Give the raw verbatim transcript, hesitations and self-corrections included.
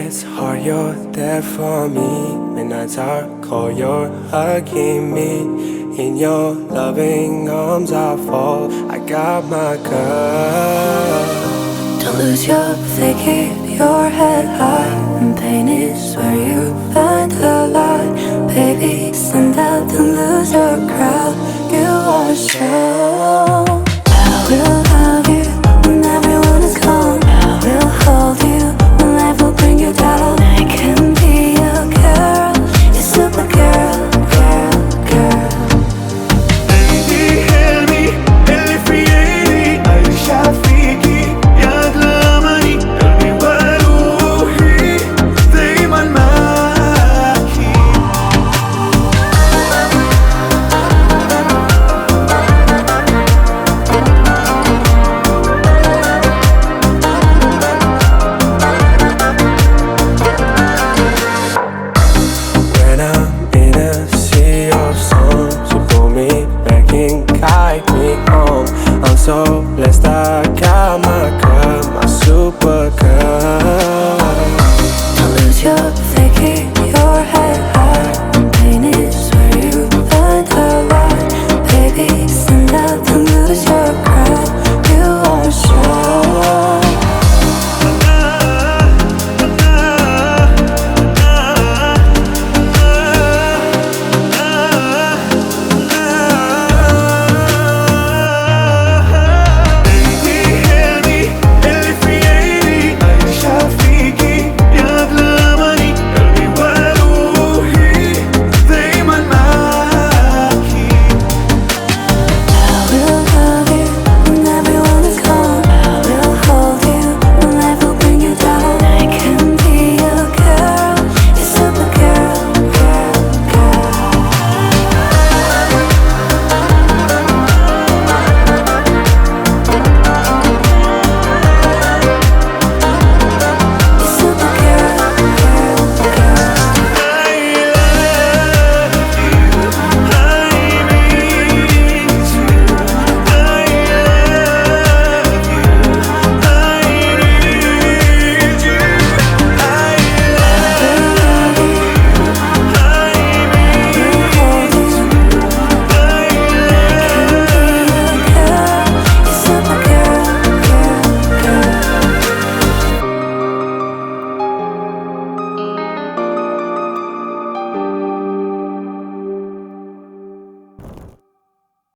it's hard you're there for me. Midnights are cold, you're hugging me. In your loving arms I fall. I got my girl. Don't lose your faith, keep your head high. And pain is where you find the light. Baby, stand up and lose your crowd. You are strong. I will love you when everyone is gone. I will hold you when life will bring you down. I can be your girl, your super girl, girl, girl. قلبي حلمي اللي في ايدي عايش فيكي يا غلامني قلبي وروحي دايما معاكي. When I'm in a sea of storms, you pull me back and guide me home. I'm so blessed I got my girl, my super girl. Don't lose your faith, keep